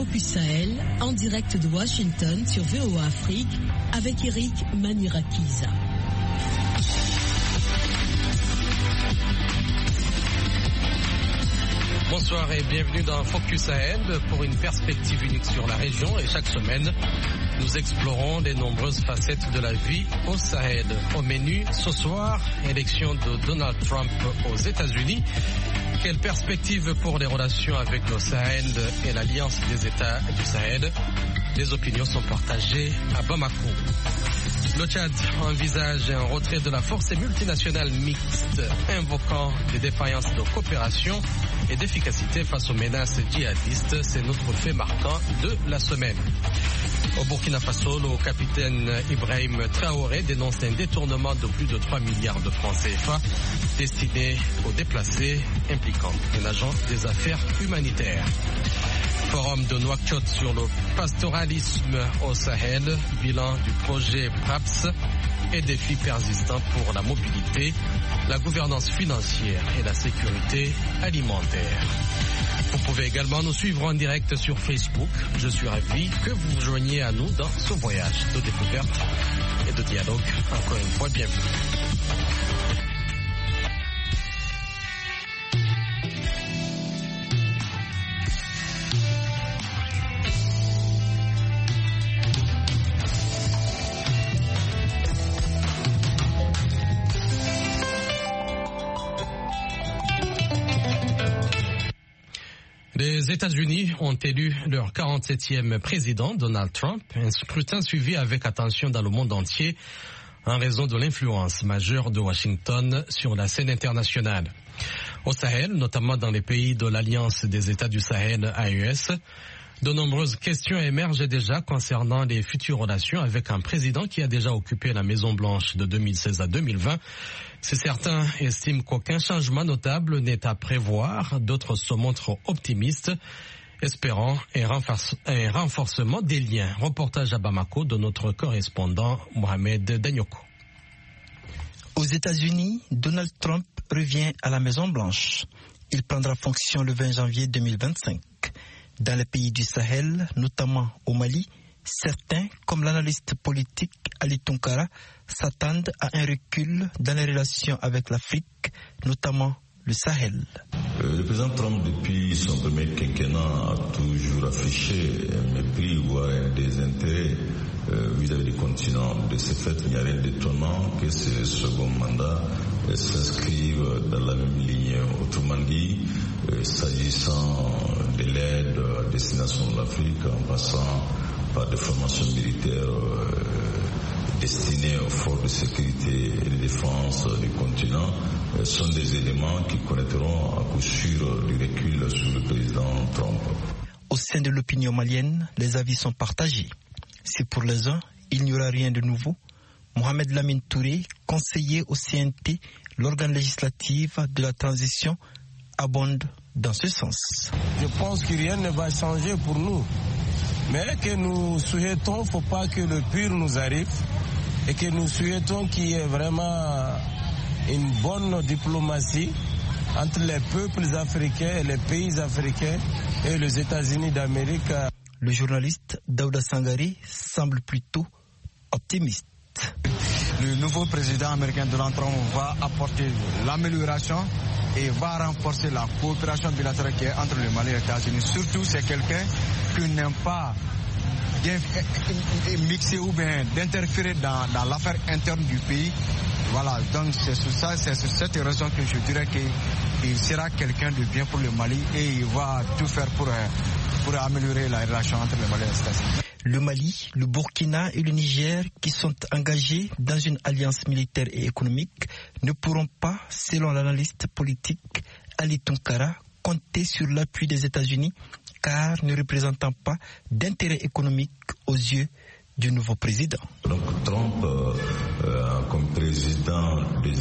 Focus Sahel, en direct de Washington sur VOA Afrique, avec Eric Manirakiza. Bonsoir et bienvenue dans Focus Sahel pour une perspective unique sur la région. Et chaque semaine, nous explorons les nombreuses facettes de la vie au Sahel. Au menu, ce soir, élection de Donald Trump aux États-Unis. Quelle perspective pour les relations avec le Sahel et l'Alliance des États du Sahel? Les opinions sont partagées à Bamako. Le Tchad envisage un retrait de la force multinationale mixte, invoquant des défaillances de coopération et d'efficacité face aux menaces djihadistes. C'est notre fait marquant de la semaine. Au Burkina Faso, le capitaine Ibrahim Traoré dénonce un détournement de plus de 3 milliards de francs CFA destiné aux déplacés, impliquant un agent des affaires humanitaires. Forum de Nouakchott sur le pastoralisme au Sahel, bilan du projet PRAPS et défis persistants pour la mobilité, la gouvernance financière et la sécurité alimentaire. Vous pouvez également nous suivre en direct sur Facebook. Je suis ravi que vous vous joigniez à nous dans ce voyage de découverte et de dialogue. Encore une fois, bienvenue. Les États-Unis ont élu leur 47e président, Donald Trump, un scrutin suivi avec attention dans le monde entier en raison de l'influence majeure de Washington sur la scène internationale. Au Sahel, notamment dans les pays de l'Alliance des États du Sahel, AES, de nombreuses questions émergent déjà concernant les futures relations avec un président qui a déjà occupé la Maison-Blanche de 2016 à 2020. Si certains estiment qu'aucun changement notable n'est à prévoir, d'autres se montrent optimistes, espérant un renforcement des liens. Reportage à Bamako de notre correspondant Mohamed Danyoko. Aux États-Unis, Donald Trump revient à la Maison-Blanche. Il prendra fonction le 20 janvier 2025. Dans les pays du Sahel, notamment au Mali, certains, comme l'analyste politique Ali Tunkara, s'attendent à un recul dans les relations avec l'Afrique, notamment le Sahel. Le président Trump, depuis son premier quinquennat, a toujours affiché un mépris, voire un désintérêt vis-à-vis du continent. De ce fait, il n'y a rien d'étonnant que ce second mandat s'inscrive dans la même ligne. Autrement dit, s'agissant de l'aide à destination de l'Afrique, en passant par des formations militaires destinées aux forces de sécurité et de défense du continent, sont des éléments qui connaîtront à coup sûr du recul sur le président Trump. Au sein de l'opinion malienne, les avis sont partagés. Si pour les uns, il n'y aura rien de nouveau, Mohamed Lamine Touré, conseiller au CNT, l'organe législatif de la transition, abonde dans ce sens. Je pense que rien ne va changer pour nous. Mais que nous souhaitons, il ne faut pas que le pire nous arrive et que nous souhaitons qu'il y ait vraiment une bonne diplomatie entre les peuples africains et les pays africains et les États-Unis d'Amérique. Le journaliste Daouda Sangari semble plutôt optimiste. Le nouveau président américain Donald Trump va apporter l'amélioration et va renforcer la coopération bilatérale qui est entre le Mali et les États-Unis. Surtout, c'est quelqu'un qui n'aime pas mixer ou bien d'interférer dans l'affaire interne du pays. Voilà, donc c'est sur cette raison que je dirais qu'il sera quelqu'un de bien pour le Mali et il va tout faire pour améliorer la relation entre le Mali et les États-Unis. Le Mali, le Burkina et le Niger, qui sont engagés dans une alliance militaire et économique, ne pourront pas, selon l'analyste politique Ali Tunkara, compter sur l'appui des États-Unis, car ne représentant pas d'intérêt économique aux yeux du nouveau président. Donc Trump, comme président des